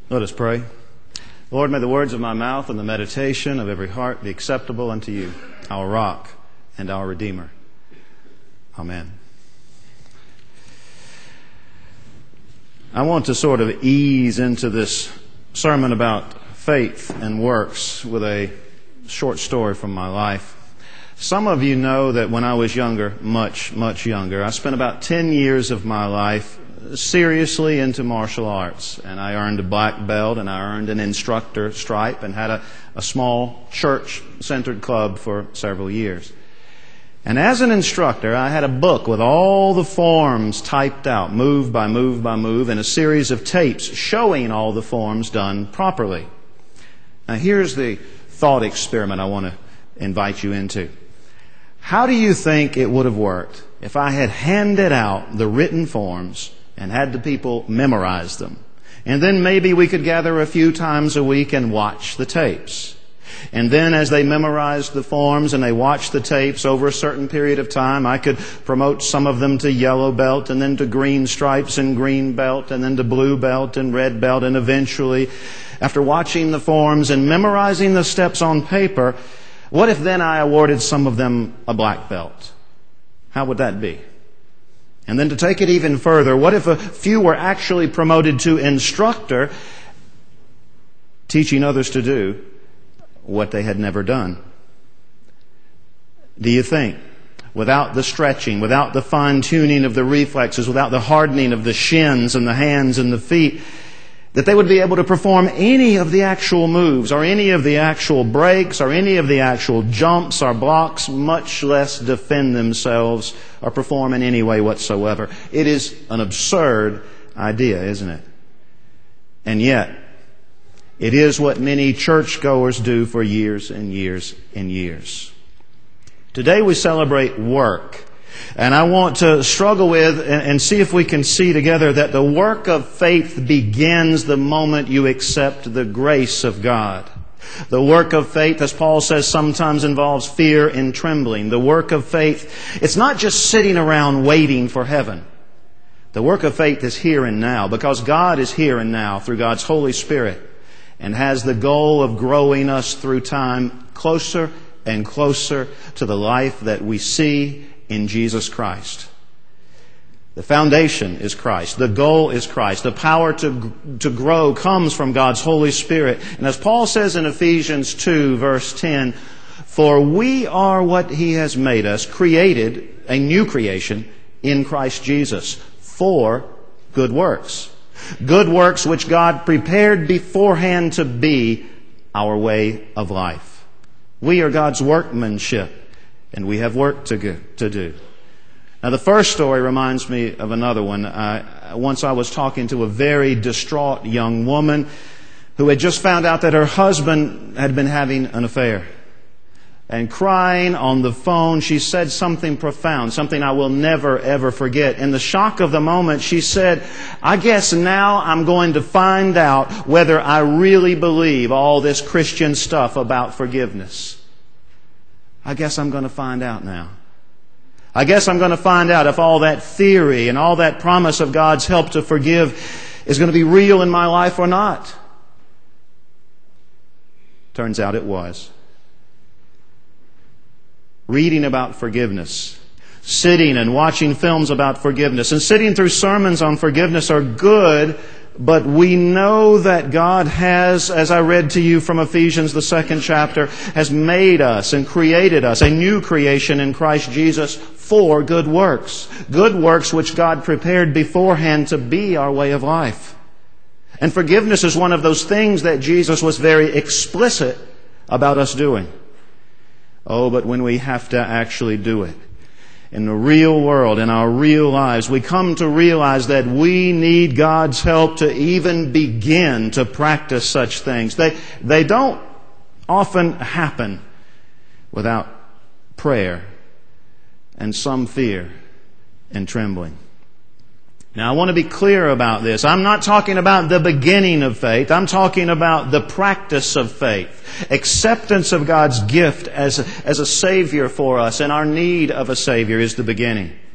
Let us pray. Lord, may the words of my mouth and the meditation of every heart be acceptable unto you, our rock and our Redeemer. Amen. I want to sort of ease into this sermon about faith and works with a short story from my life. Some of you know that when I was younger, much younger, I spent about 10 years of my life seriously into martial arts. And I earned a black belt and I earned an instructor stripe and had a small church-centered club for several years. And as an instructor, I had a book with all the forms typed out, move by move by move, and a series of tapes showing all the forms done properly. Now here's the thought experiment I want to invite you into. How do you think it would have worked if I had handed out the written forms and had the people memorize them? And then maybe we could gather a few times a week and watch the tapes. And then as they memorized the forms and they watched the tapes over a certain period of time, I could promote some of them to yellow belt and then to green stripes and green belt and then to blue belt and red belt. And eventually, after watching the forms and memorizing the steps on paper, what if then I awarded some of them a black belt? How would that be? And then to take it even further, what if a few were actually promoted to instructor, teaching others to do what they had never done? Do you think, without the stretching, without the fine-tuning of the reflexes, without the hardening of the shins and the hands and the feet, that they would be able to perform any of the actual moves or any of the actual breaks or any of the actual jumps or blocks, much less defend themselves or perform in any way whatsoever? It is an absurd idea, isn't it? And yet, it is what many churchgoers do for years and years and years. Today we celebrate work. And I want to struggle with and see if we can see together that the work of faith begins the moment you accept the grace of God. The work of faith, as Paul says, sometimes involves fear and trembling. The work of faith, it's not just sitting around waiting for heaven. The work of faith is here and now, because God is here and now through God's Holy Spirit and has the goal of growing us through time closer and closer to the life that we see in Jesus Christ. The foundation is Christ. The goal is Christ. The power to grow comes from God's Holy Spirit. And as Paul says in Ephesians 2, verse 10, "For we are what He has made us, created, a new creation, in Christ Jesus, for good works. Good works which God prepared beforehand to be our way of life." We are God's workmanship, and we have work to do. Now, the first story reminds me of another one. Once I was talking to a very distraught young woman who had just found out that her husband had been having an affair. And crying on the phone, she said something profound, something I will never, ever forget. In the shock of the moment, she said, "I guess now I'm going to find out whether I really believe all this Christian stuff about forgiveness. I guess I'm going to find out now. I guess I'm going to find out if all that theory and all that promise of God's help to forgive is going to be real in my life or not." Turns out it was. Reading about forgiveness, sitting and watching films about forgiveness, and sitting through sermons on forgiveness are good, but we know that God has, as I read to you from Ephesians, the 2nd chapter, has made us and created us a new creation in Christ Jesus for good works. Good works which God prepared beforehand to be our way of life. And forgiveness is one of those things that Jesus was very explicit about us doing. Oh, but when we have to actually do it, in the real world, in our real lives, we come to realize that we need God's help to even begin to practice such things. They don't often happen without prayer and some fear and trembling. Now, I want to be clear about this. I'm not talking about the beginning of faith. I'm talking about the practice of faith. Acceptance of God's gift as a Savior for us, and our need of a Savior is the beginning.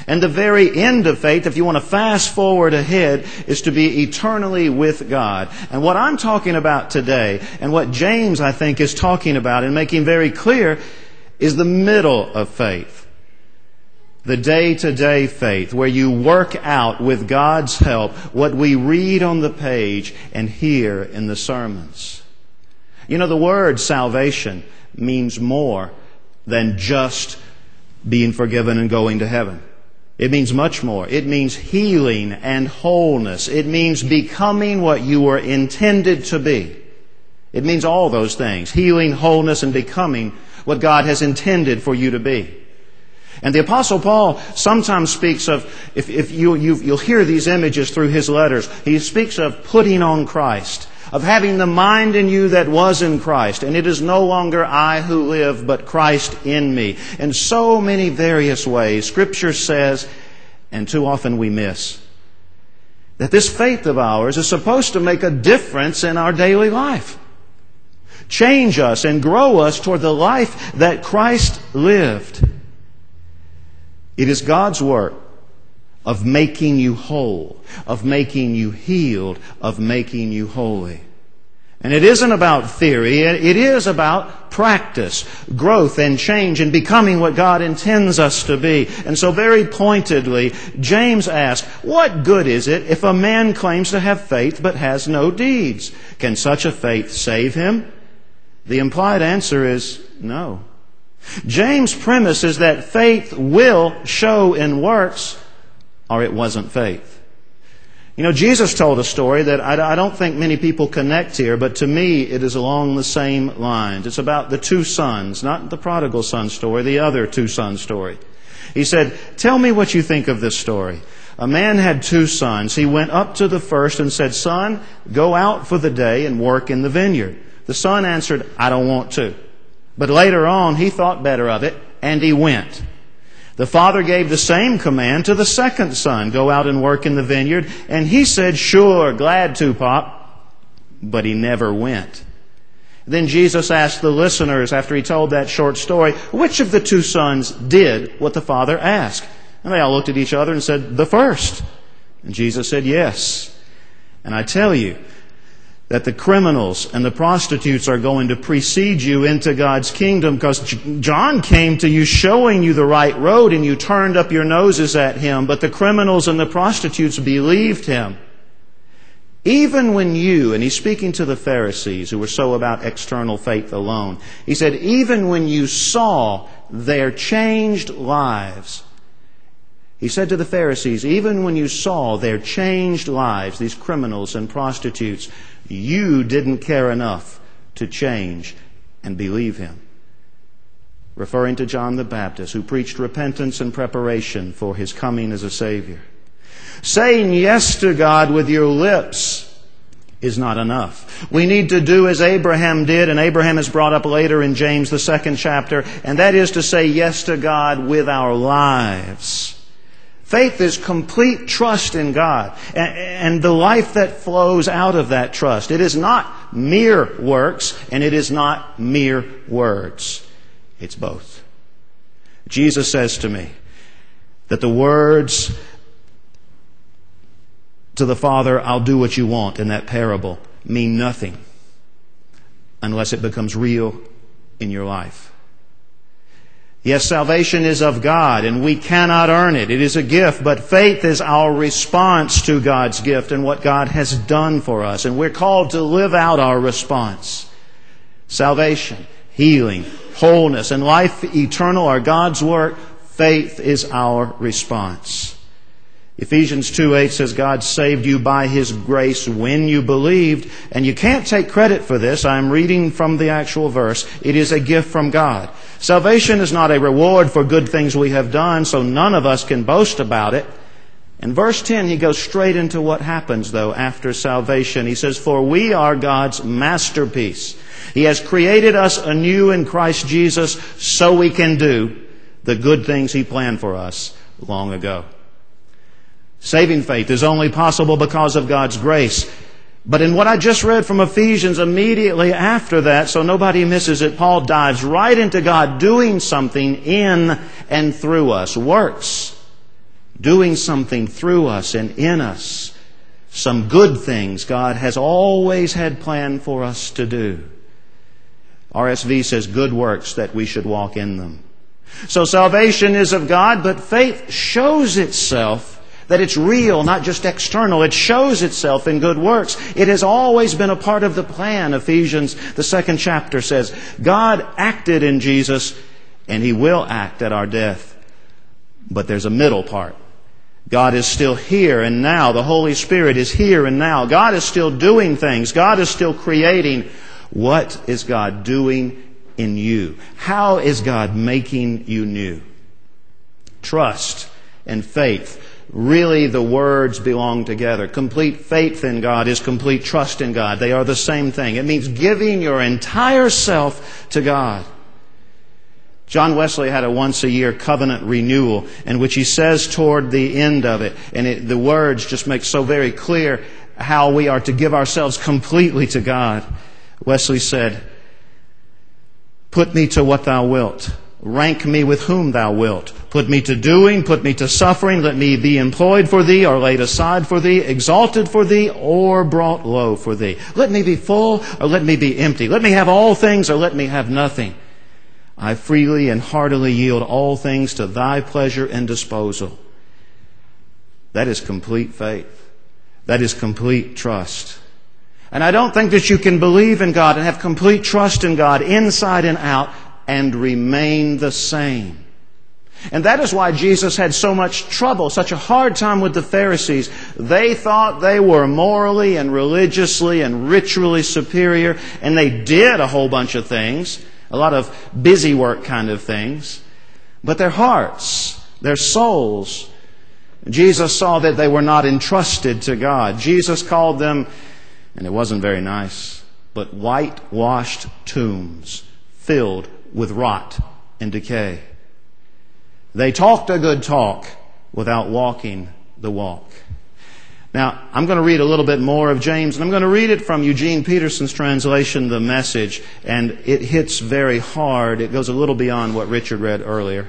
And the very end of faith, if you want to fast forward ahead, is to be eternally with God. And what I'm talking about today, and what James, I think, is talking about and making very clear, is the middle of faith. The day-to-day faith, where you work out with God's help what we read on the page and hear in the sermons. You know, the word salvation means more than just being forgiven and going to heaven. It means much more. It means healing and wholeness. It means becoming what you were intended to be. It means all those things. Healing, wholeness, and becoming what God has intended for you to be. And the Apostle Paul sometimes speaks of, you'll hear these images through his letters, he speaks of putting on Christ, of having the mind in you that was in Christ. And it is no longer I who live, but Christ in me. In so many various ways, Scripture says, and too often we miss, that this faith of ours is supposed to make a difference in our daily life. Change us and grow us toward the life that Christ lived. It is God's work of making you whole, of making you healed, of making you holy. And it isn't about theory, it is about practice, growth and change and becoming what God intends us to be. And so very pointedly, James asks, what good is it if a man claims to have faith but has no deeds? Can such a faith save him? The implied answer is no. James' premise is that faith will show in works, or it wasn't faith. You know, Jesus told a story that I don't think many people connect here, but to me it is along the same lines. It's about the two sons, not the prodigal son story, the other two son story. He said, tell me what you think of this story. A man had two sons. He went up to the first and said, son, go out for the day and work in the vineyard. The son answered, I don't want to. But later on, he thought better of it, and he went. The father gave the same command to the second son, go out and work in the vineyard. And he said, sure, glad to, Pop. But he never went. Then Jesus asked the listeners, after he told that short story, which of the two sons did what the father asked? And they all looked at each other and said, the first. And Jesus said, yes. And I tell you, that the criminals and the prostitutes are going to precede you into God's kingdom, because John came to you showing you the right road and you turned up your noses at him, but the criminals and the prostitutes believed him. Even when you, and he's speaking to the Pharisees who were so about external faith alone, he said, even when you saw their changed lives, he said to the Pharisees, even when you saw their changed lives, these criminals and prostitutes, you didn't care enough to change and believe him. Referring to John the Baptist, who preached repentance and preparation for his coming as a Savior. Saying yes to God with your lips is not enough. We need to do as Abraham did, and Abraham is brought up later in James, the 2nd chapter, and that is to say yes to God with our lives. Faith is complete trust in God and the life that flows out of that trust. It is not mere works and it is not mere words. It's both. Jesus says to me that the words to the Father, I'll do what you want, in that parable mean nothing unless it becomes real in your life. Yes, salvation is of God, and we cannot earn it. It is a gift, but faith is our response to God's gift and what God has done for us. And we're called to live out our response. Salvation, healing, wholeness, and life eternal are God's work. Faith is our response. Ephesians 2:8 says God saved you by His grace when you believed. And you can't take credit for this. I'm reading from the actual verse. It is a gift from God. Salvation is not a reward for good things we have done, so none of us can boast about it. In verse 10, he goes straight into what happens, though, after salvation. He says, for we are God's masterpiece. He has created us anew in Christ Jesus so we can do the good things He planned for us long ago. Saving faith is only possible because of God's grace. But in what I just read from Ephesians, immediately after that, so nobody misses it, Paul dives right into God doing something in and through us. Works. doing something through us and in us, some good things God has always had planned for us to do. RSV says good works that we should walk in them. So salvation is of God, but faith shows itself that it's real, not just external. It shows itself in good works. It has always been a part of the plan. Ephesians, the 2nd chapter says, God acted in Jesus, and He will act at our death. But there's a middle part. God is still here and now. The Holy Spirit is here and now. God is still doing things. God is still creating. What is God doing in you? How is God making you new? Trust and faith. Really, the words belong together. Complete faith in God is complete trust in God. They are the same thing. It means giving your entire self to God. John Wesley had a once-a-year covenant renewal in which he says toward the end of it, and the words just make so very clear how we are to give ourselves completely to God. Wesley said, "Put me to what thou wilt. Rank me with whom thou wilt. Put me to doing, put me to suffering. Let me be employed for thee, or laid aside for thee, exalted for thee, or brought low for thee. Let me be full, or let me be empty. Let me have all things, or let me have nothing. I freely and heartily yield all things to thy pleasure and disposal." That is complete faith. That is complete trust. And I don't think that you can believe in God and have complete trust in God inside and out and remain the same. And that is why Jesus had so much trouble, such a hard time with the Pharisees. They thought they were morally and religiously and ritually superior, and they did a whole bunch of things, a lot of busy work kind of things. But their hearts, their souls, Jesus saw that they were not entrusted to God. Jesus called them, and it wasn't very nice, but whitewashed tombs filled with rot and decay. They talked a good talk without walking the walk. Now, I'm going to read a little bit more of James, and I'm going to read it from Eugene Peterson's translation, The Message, and it hits very hard. It goes a little beyond what Richard read earlier.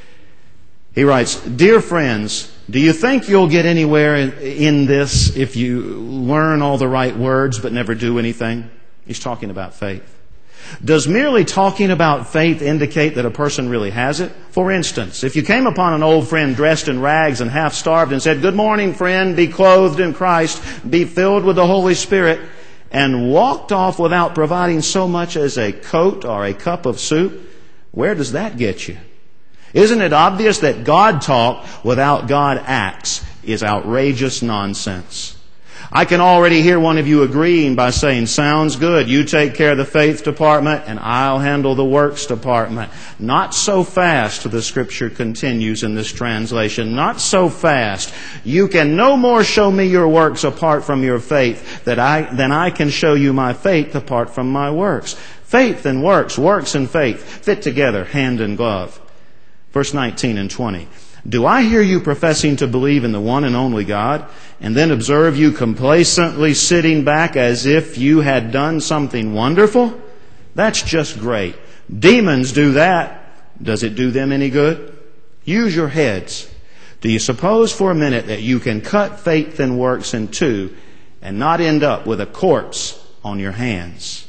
He writes, "Dear friends, do you think you'll get anywhere in this if you learn all the right words but never do anything?" He's talking about faith. Does merely talking about faith indicate that a person really has it? For instance, if you came upon an old friend dressed in rags and half-starved and said, "Good morning, friend, be clothed in Christ, be filled with the Holy Spirit," and walked off without providing so much as a coat or a cup of soup, where does that get you? Isn't it obvious that God talk without God acts is outrageous nonsense? I can already hear one of you agreeing by saying, "Sounds good. You take care of the faith department and I'll handle the works department." Not so fast, the Scripture continues in this translation. Not so fast. You can no more show me your works apart from your faith than I can show you my faith apart from my works. Faith and works, works and faith fit together hand in glove. Verse 19 and 20. "Do I hear you professing to believe in the one and only God, and then observe you complacently sitting back as if you had done something wonderful? That's just great. Demons do that. Does it do them any good? Use your heads. Do you suppose for a minute that you can cut faith and works in two and not end up with a corpse on your hands?"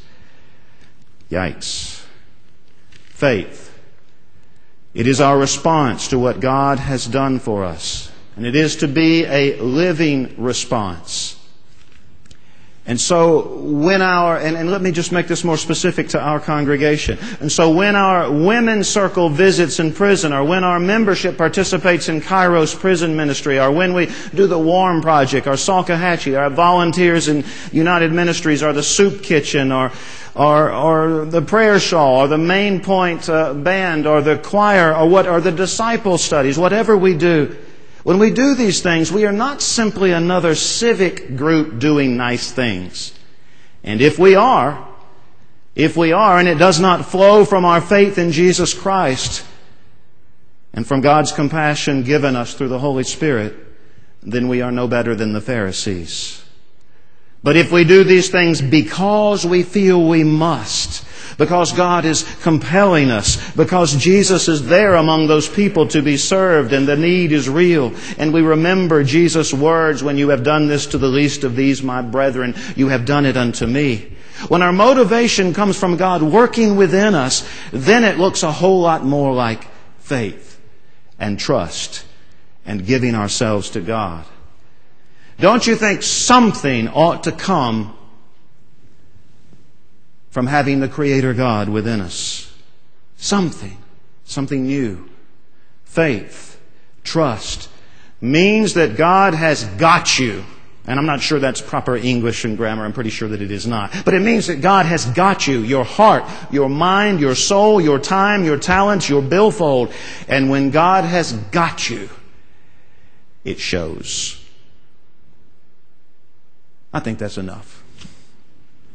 Yikes. Faith. It is our response to what God has done for us. And it is to be a living response. And so when and let me just make this more specific to our congregation. And so when our women's circle visits in prison, or when our membership participates in Kairos prison ministry, or when we do the Warm Project, or Salkehatchie, or our volunteers in United Ministries, or the Soup Kitchen, or the prayer shawl, or the Main Point band, or the choir, or the disciple studies, whatever we do, when we do these things, we are not simply another civic group doing nice things. And if we are, and it does not flow from our faith in Jesus Christ and from God's compassion given us through the Holy Spirit, then we are no better than the Pharisees. But if we do these things because we feel we must, because God is compelling us, because Jesus is there among those people to be served and the need is real. And we remember Jesus' words, when you have done this to the least of these, my brethren, you have done it unto me. When our motivation comes from God working within us, then it looks a whole lot more like faith and trust and giving ourselves to God. Don't you think something ought to come from having the Creator God within us? Something new. Faith, trust, means that God has got you. And I'm not sure that's proper English and grammar. I'm pretty sure that it is not. But it means that God has got you, your heart, your mind, your soul, your time, your talents, your billfold. And when God has got you, it shows. I think that's enough.